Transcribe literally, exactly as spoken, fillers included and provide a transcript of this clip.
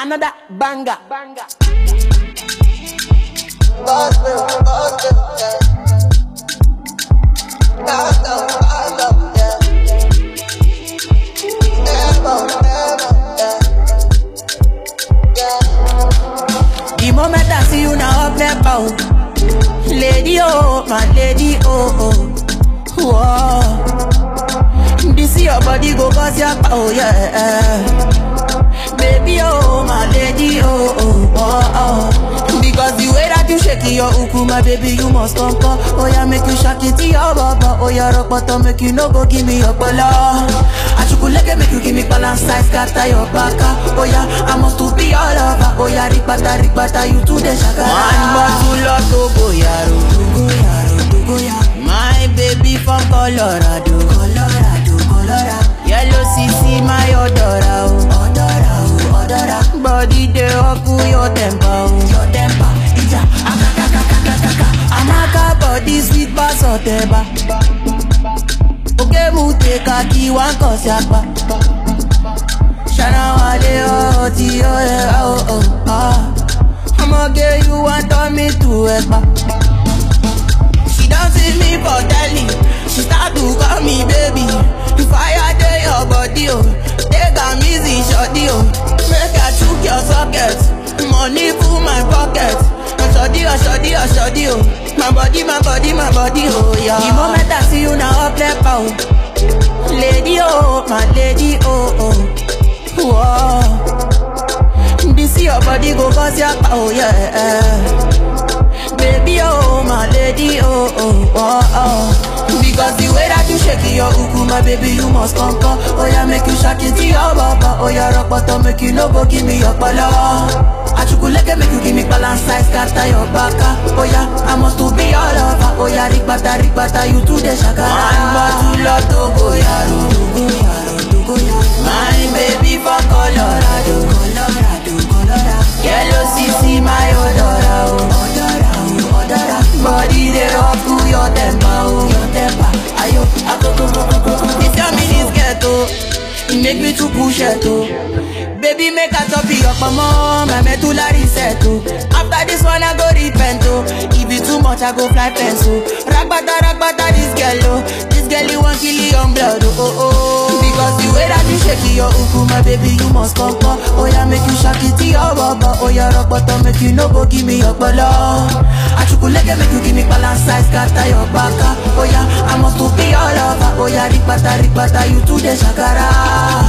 another banger. Banger. God will, God will, yeah. God will, God will, yeah. Never, never, yeah. Yeah. The moment I see you now up there, oh. Lady, oh, my lady, oh, oh. Whoa. This your body go cause your, oh, yeah. Baby, oh, my lady, oh, oh, oh, oh. Because the way that you shake your uku, my baby, you must come, come. Oh, yeah, make you shake it to your baba. Oh, yeah, rock bottom, make you no go give me your pala. I should make you give me balance size, scatter your baka. Oh, yeah, I must to be all over. Oh, yeah, ripata, ripata, you to the shaka. One bottle of Togo, yaro, Togo, yaro, Togo, yaro. My baby from Colorado, Colorado, Colorado. Yellow C C, my odora, oh, odora, oh, odora. Body dey up your temper, oh, your temper. Ija, akakakakakaka. Amaka body sweet bass oteba. Oke mu take a key one cause yakpa. Shana wale oh ti oh eh oh oh ah. I'ma get you want on me to ekpa. She don't see me for telly. She start to call me baby. The fire dey your body oh. Take a easy shorty oh. Make I chook your socket. Money full my pocket. Shorty oh shorty oh shorty oh. My body my body my body oh yeah. The moment I see you now up left out. Lady oh my lady oh oh. Whoa. This your body go cause your oh yeah. Baby oh my lady oh oh oh oh. Because the way that you shake your uku, my baby, you must come come. Oh yeah, make you shake it to your baba. Oh yeah, rock bottom, make you no go give me your pala. I should make you give me balance size, scatter your baka. Oh yeah, I must to be all over. Oh yeah, ripata, ripata, you to the shaka. Man, but you love Togo, yaro, Togo, yaro, Togo, yaro. My baby from Colorado, Colorado, Colorado. Yellow C C, my odora, oh, odora, oh, odora. Body they up to your temper, oh, your temper. Ayo, akoko, koko, koko. This your minis ghetto, it make me to push it, oh. Baby, make a top your mama, my medulla reset, oh. After this one, I go repent, oh. If it too much, I go fly fence, oh. Ragbata, ragbata, this girl, oh. This girl, you want kill your blood, oh, oh, oh. Because the way that you shake your uku, my baby, you must come, come. Oh, yeah, make you shake it to your baba. Oh, yeah, rock bottom, make you no go give me your pala. I should make you give me balance size, scatter your baka. Oh, yeah, I must to be all over. Oh, yeah, ripata, ripata, you to the shakara.